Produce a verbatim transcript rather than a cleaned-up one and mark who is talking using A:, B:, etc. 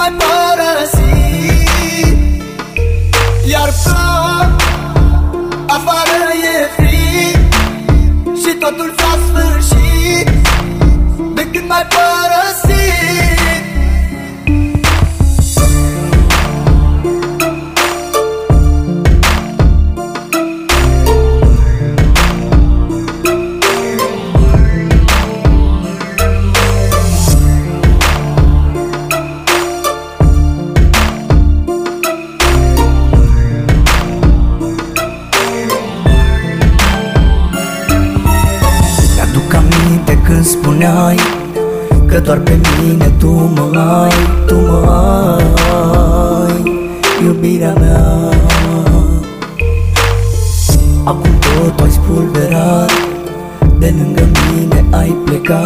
A: m-ai părăsit. Iar plouă, afară e frig și totul s-a sfârșit de când m-ai părăsit. Când spuneai că doar pe mine tu mă ai, tu mă ai, iubirea mea. Acum tot ai spulberat, de lângă mine ai plecat.